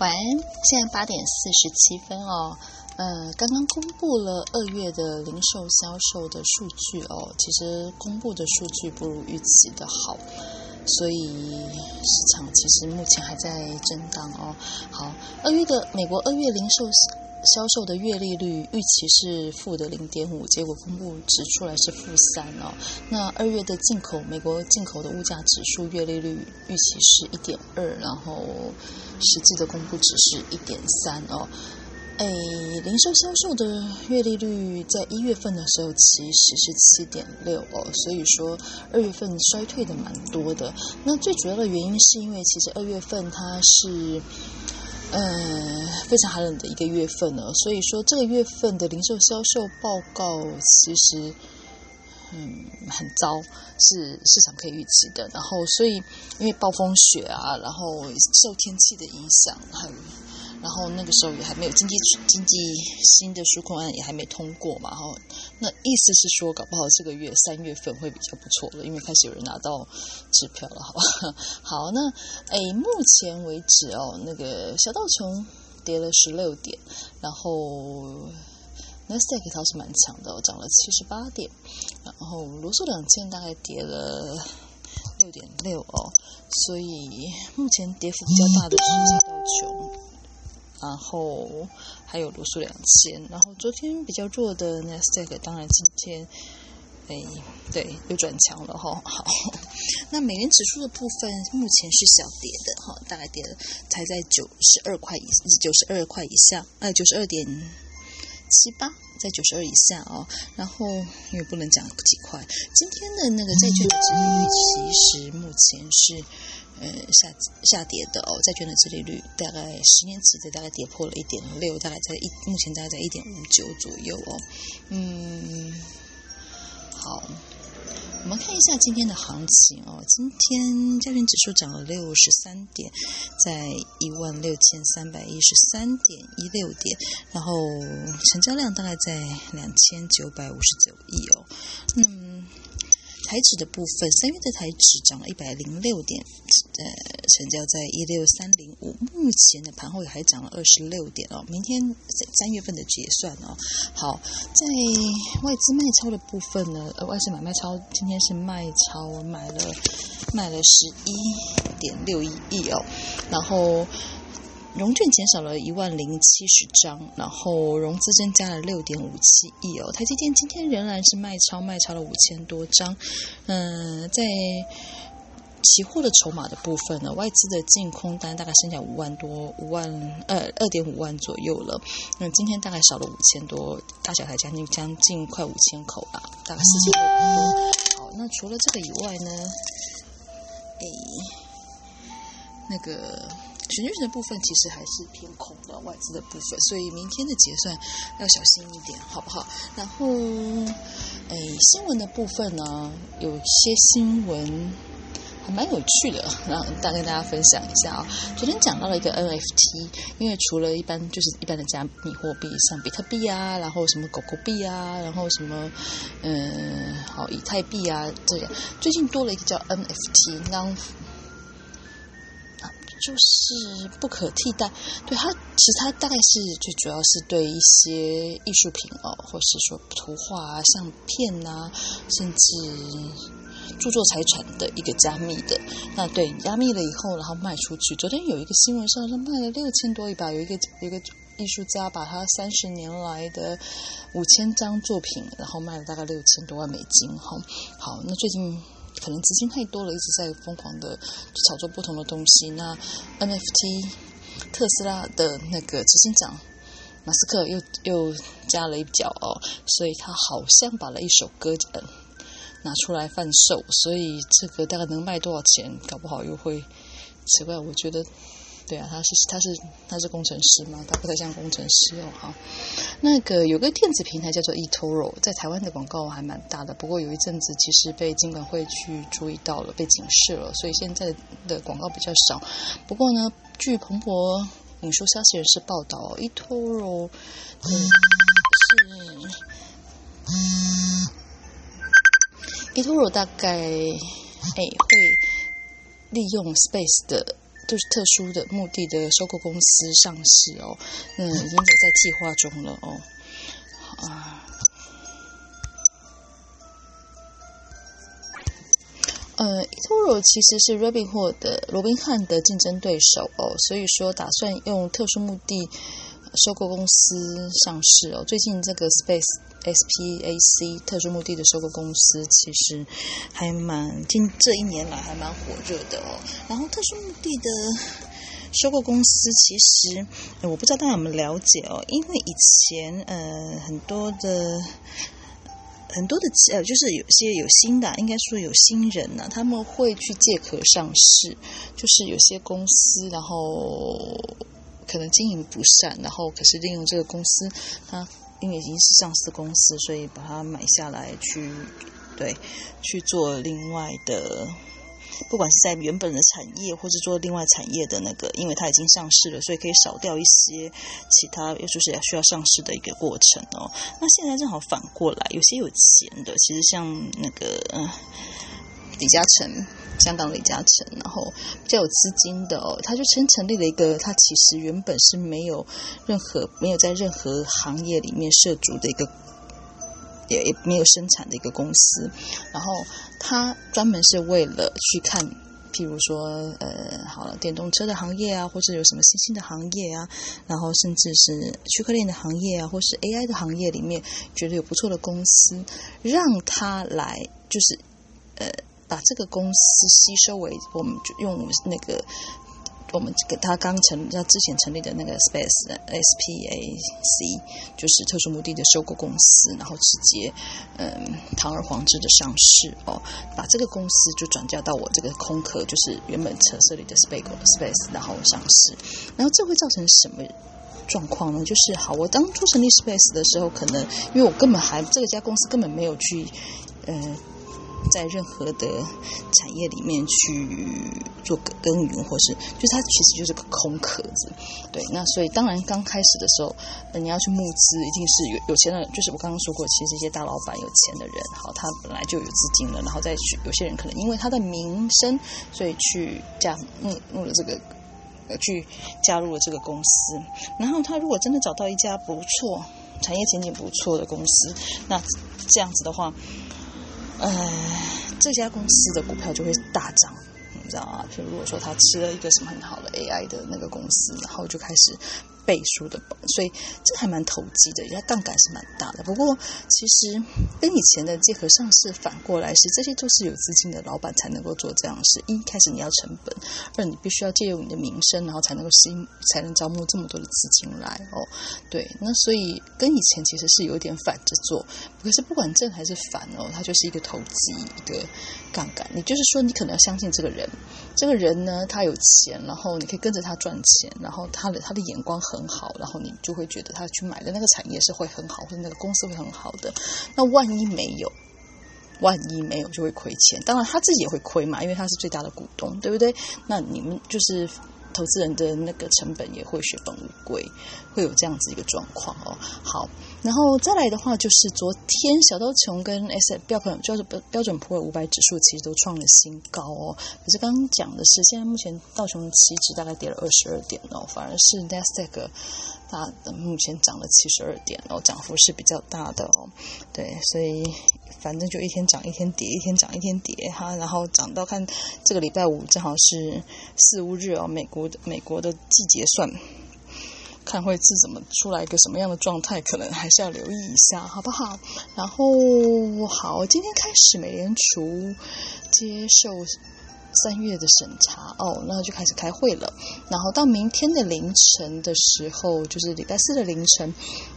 晚安，现在8:47哦。刚刚公布了2月的零售销售的数据哦，其实公布的数据不如预期的好，所以市场其实目前还在震荡哦。好美国2月零售销售的月利率预期是负的0.5，结果公布指出来是-3哦。那2月的美国进口的物价指数月利率预期是1.2，然后实际的公布值是1.3哦。零售销售的月利率在1月份的时候其实是7.6哦，所以说2月份衰退的蛮多的。那最主要的原因是因为其实2月份它是非常寒冷的一个月份呢，所以说这个月份的零售销售报告其实很糟，是市场可以预期的。然后所以因为暴风雪啊，然后受天气的影响，然后那个时候也还没有经济新的纾困案也还没通过嘛，那意思是说搞不好这个月3月份会比较不错了，因为开始有人拿到支票了，好吧？好，那目前为止哦，那个小道琼跌了16点，然后Nasdaq 倒是蛮强的哦，涨了78点，然后罗素2000大概跌了6.6哦，所以目前跌幅比较大的是小道琼。然后还有罗素2000，然后昨天比较弱的 Nasdaq 当然今天对又转强了哈。好，那美元指数的部分目前是小跌的哈，大概跌了才在92块以下92.78在92以下哦，然后因为不能讲几块，今天的那个债券的殖利率其实目前是下跌的哦，债券的殖利率大概10年期的大概跌破了1.6，大概目前大概在1.59左右哦。好，我们看一下今天的行情哦。今天加权指数涨了63点，在16313.16点，然后成交量大概在2959亿哦。台指的部分，3月的台指涨了106点，成交在16305，目前的盘后也还涨了26点哦。明天3月份的结算哦。好，在外资卖超的部分呢，外资买卖超今天是卖超卖了11.61亿哦，然后融券减少了10070张，然后融资增加了6.57亿哦。台积电今天仍然是卖超了5000多张。在期货的筹码的部分呢，外资的净空单大概剩下2.5万左右了。今天大概少了5000多，大小才将近快5000口啦，大概4600多。好，那除了这个以外呢，那个选举权的部分其实还是偏空的，外资的部分，所以明天的结算要小心一点，好不好？然后，新闻的部分呢，有些新闻还蛮有趣的，然后跟大家分享一下啊。昨天讲到了一个 NFT， 因为除了一般的加密货币，像比特币啊，然后什么狗狗币啊，然后什么以太币啊，这样最近多了一个叫 NFT，就是不可替代，对它，其实它大概是最主要是对一些艺术品哦，或是说图画啊、相片啊，甚至著作财产的一个加密的。那对加密了以后，然后卖出去。昨天有一个新闻上说卖了6000多亿吧，有一个艺术家把他30年来的5000张作品，然后卖了大概6000多万美金。好，那最近可能资金太多了，一直在疯狂的炒作不同的东西。那 NFT 特斯拉的那个执行长马斯克又加了一脚哦，所以他好像把了一首歌拿出来贩售，所以这个大概能卖多少钱，搞不好又会奇怪。我觉得对啊，他是工程师嘛，他不太像工程师哦。好，那个有个电子平台叫做 eToro， 在台湾的广告还蛮大的，不过有一阵子其实被金管会去注意到了，被警示了，所以现在的广告比较少。不过呢，据彭博引述消息人士报道，eToro eToro 大概会利用 Space 的就是特殊的目的的收购公司上市哦，已经有在计划中了哦。eToro 其实是 Robinhood 的罗宾汉的竞争对手哦，所以说打算用特殊目的收购公司上市哦。最近这个 SPAC 特殊目的的收购公司其实这一年来还蛮火热的哦。然后特殊目的的收购公司其实我不知道大家有没有了解哦，因为以前很多的就是有些有新的，应该说有新人呢，他们会去借壳上市，就是有些公司然后可能经营不善，然后可是利用这个公司，它因为已经是上市公司，所以把它买下来去做另外的，不管是在原本的产业或是做另外产业的那个，因为它已经上市了，所以可以少掉一些其他就是需要上市的一个过程哦。那现在正好反过来，有些有钱的，其实像那个李嘉诚，香港李嘉诚，然后比较有资金的哦，他就成立了一个，他其实原本是没有在任何行业里面涉足的一个，也没有生产的一个公司，然后他专门是为了去看，譬如说好了，电动车的行业啊，或者有什么新兴的行业啊，然后甚至是区块链的行业啊，或是 AI 的行业里面觉得有不错的公司，让他来就是把这个公司吸收为，我们就用那个我们给他之前成立的那个 SPAC 就是特殊目的的收购公司，然后直接堂而皇之的上市哦，把这个公司就转嫁到我这个空壳，就是原本设立的 SPAC 然后上市，然后这会造成什么状况呢？就是好，我当初成立 SPAC 的时候，可能因为我根本这家公司根本没有去在任何的产业里面去做耕耘，或是就是它其实就是个空壳子，对。那所以当然刚开始的时候，你要去募资，一定是有钱的人，就是我刚刚说过，其实一些大老板有钱的人，好，他本来就有资金了，然后再去有些人可能因为他的名声，所以去募了这个。去加入了这个公司，然后他如果真的找到一家不错、产业前景不错的公司，那这样子的话，这家公司的股票就会大涨，你知道吗？就如果说他吃了一个什么很好的 AI 的那个公司，然后就开始倍数的保，所以这还蛮投机的，人家杠杆是蛮大的。不过其实跟以前的结合上市反过来是，这些都是有资金的老板才能够做这样的事。一开始你要成本，二你必须要借用你的名声，然后才能招募这么多的资金来哦。对，那所以跟以前其实是有点反着做。可是不管正还是反哦，它就是一个投机，一个杠杆。你就是说你可能要相信这个人，这个人呢他有钱，然后你可以跟着他赚钱，然后他的眼光很好，然后你就会觉得他去买的那个产业是会很好，或者那个公司会很好的。那万一没有就会亏钱，当然他自己也会亏嘛，因为他是最大的股东，对不对？那你们就是投资人的那个成本也会血本无归，会有这样子一个状况哦。好，然后再来的话就是昨天小道琼跟 标准普尔500指数其实都创了新高哦。可是刚刚讲的是，现在目前道琼期指大概跌了22点哦，反而是 Nasdaq 它目前涨了72点哦，涨幅是比较大的哦。对，所以反正就一天涨一天跌，一天涨一天跌哈，然后涨到看这个礼拜五正好是4、5日哦，美国的季节算，看会是怎么出来一个什么样的状态，可能还是要留意一下，好不好？然后好，今天开始美联储接受3月的审查哦，那就开始开会了。然后到明天的凌晨的时候，就是礼拜4的凌晨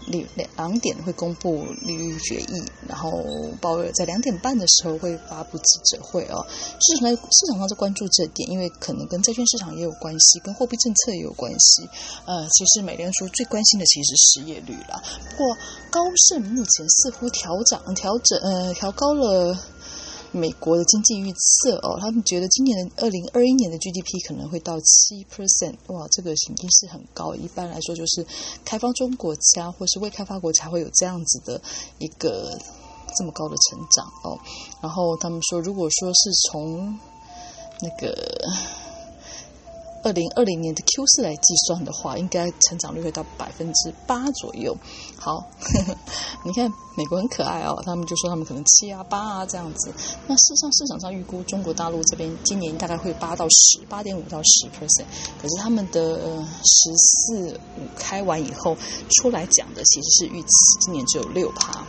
2点会公布利率决议，然后鲍威尔在2点半的时候会发布记者会哦。市场上在关注这点，因为可能跟债券市场也有关系，跟货币政策也有关系。其实美联储最关心的其实是失业率啦。不过高盛目前似乎调高了美国的经济预测哦，他们觉得今年的2021年的 GDP 可能会到7%，哇，这个已经是很高。一般来说，就是开发中国家或是未开发国才会有这样子的一个这么高的成长哦。然后他们说，如果说是从那个 2020年的 Q4来计算的话，应该成长率会到8%左右。好，你看美国很可爱哦，他们就说他们可能7啊、8啊这样子。那事实上市场上预估中国大陆这边今年大概会8.5到10%，可是他们的14、5开完以后出来讲的其实是预期今年只有6%。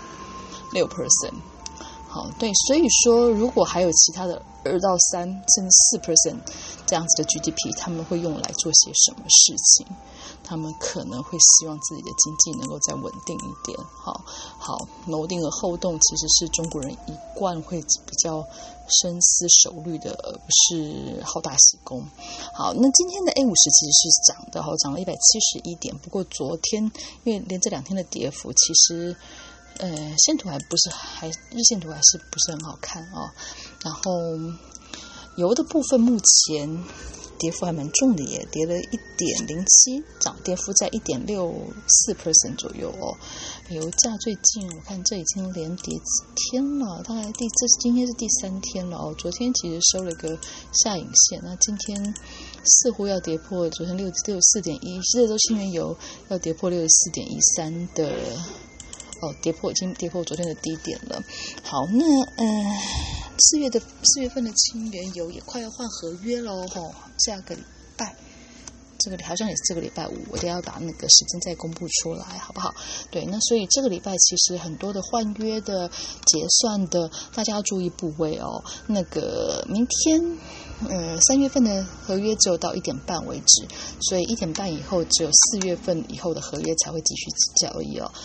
好，对，所以说如果还有其他的2到3甚至4%这样子的 GDP， 他们会用来做些什么事情？他们可能会希望自己的经济能够再稳定一点。好，谋定而后动其实是中国人一贯会比较深思熟虑的，而不是好大喜功。好，那今天的 A50其实是涨的，涨了171点，不过昨天因为连这2天的跌幅，其实线图日线图还是不是很好看哦。然后油的部分目前跌幅还蛮重的耶，跌了1.07，跌幅在1.64% 左右哦。油价最近我看这已经连跌几天了，大概今天是第3天了哦。昨天其实收了个下影线，那今天似乎要跌破昨天64.1，西德州轻原油要跌破64.13的。已经跌破昨天的低点了。好，那4月份的轻原油也快要换合约喽，下个礼拜，好像也是这个礼拜5，我都要把那个时间再公布出来，好不好？对，那所以这个礼拜其实很多的换约的、结算的，大家要注意部位哦。那个明天。3月份的合约只有到1点半为止，所以1点半以后只有4月份以后的合约才会继续交易哦。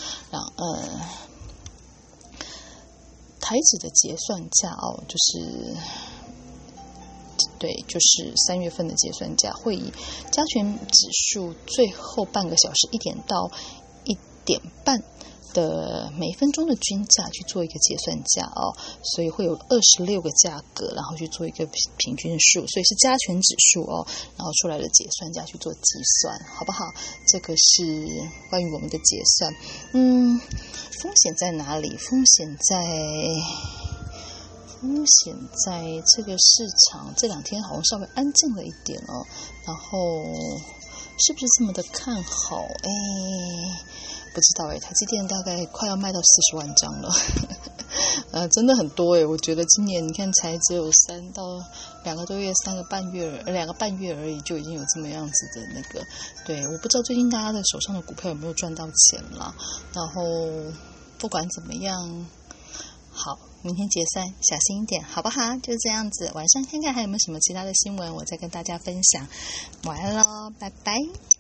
台指的结算价就是3月份的结算价会以加权指数最后半个小时1点到1点半的每分钟的均价去做一个结算价哦，所以会有26个价格，然后去做一个平均数，所以是加权指数哦，然后出来的结算价去做计算，好不好？这个是关于我们的结算。风险在哪里？风险在这个市场这2天好像稍微安静了一点哦，然后是不是这么的看好？不知道台积电大概快要卖到40万张了真的很多我觉得今年你看才只有2个多月2个半月而已，就已经有这么样子的那个。对，我不知道最近大家的手上的股票有没有赚到钱啦。然后不管怎么样，好，明天结算小心一点好不好？就这样子，晚上看看还有没有什么其他的新闻，我再跟大家分享。晚安咯，拜拜。